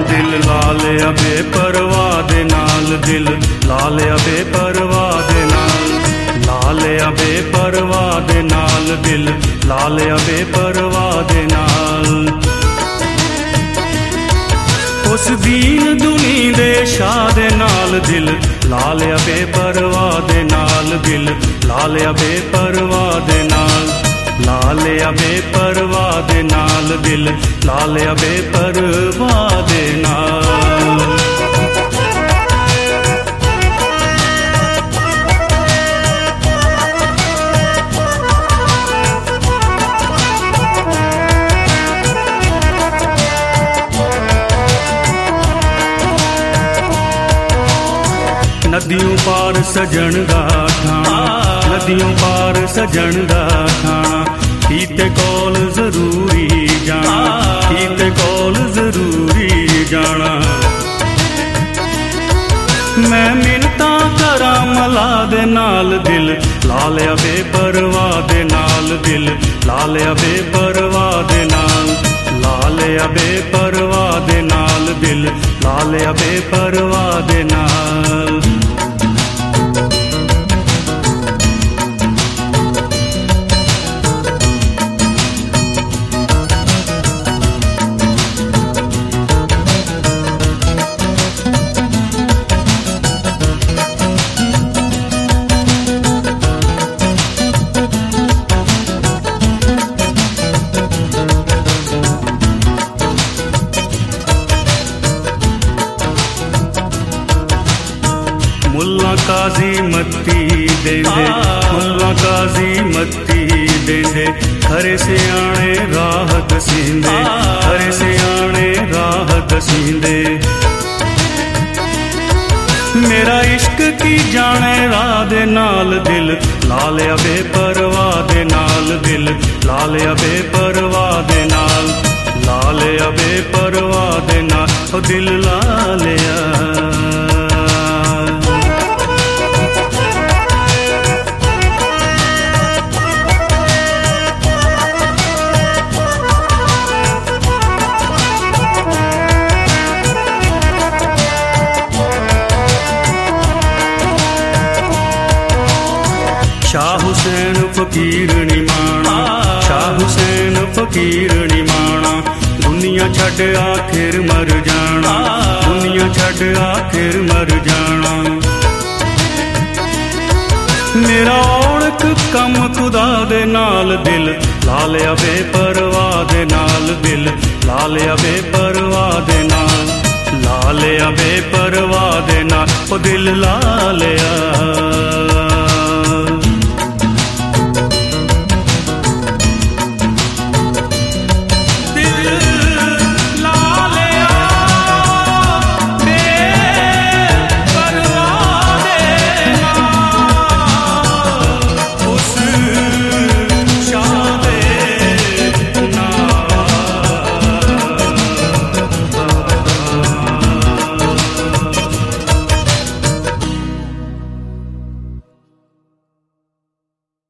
दिल ला लिया बेपरवाह दे नाल, दिल ला लिया बेपरवाह दे नाल, ला लिया बेपरवाह दे नाल, दिल ला लिया बेपरवाह दे नाल। उस दीन दुनी दे शाह दे नाल दिल ला लिया बेपरवाह दे नाल, दिल ला लिया बेपरवाह दे नाल, ला लिया बेपरवाह दे नाल, दिल ला लिया बेपरवाह दे नाल। नदियों पार सजन दा ठाणा, नदियों पार सजन दा ठाणा, कीते कोल जरूरी जाना, कीते कोल जरूरी जाना। मैं मिन्नतां करां मला दे नाल, दिल ला लिया बेपरवाह दे नाल, दिल ला लिया बेपरवाह दे नाल, ला लिया बेपरवाह दे नाल, दिल ला लिया बेपरवाह दे नाल। मुल्ला काजी मत्ती देंदे, मुल्ला काजी मत्ती देंदे, खरे सियाणे राह दसींदे, खरे सियाणे राह दसींदे। मेरा इश्क की जाने राह दे नाल, दिल ला लिया बेपरवाह दे नाल, दिल ला लिया बेपरवाह दे नाल, ला लिया बेपरवाह दे नाल, ओ दिल ला लिया। शाह हुसैन फकीर निमाना, शाह हुसैन फकीर निमाना, दुनिया छड़ आखिर मर जाना, दुनिया छड़ आखिर मर जाना। मेरा औड़क कम खुदा दे नाल, दिल ला लिया बेपरवाह दे नाल, दिल ला लिया बेपरवाह दे नाल, ला लिया बेपरवाह दे नाल, ओ दिल ला लिया।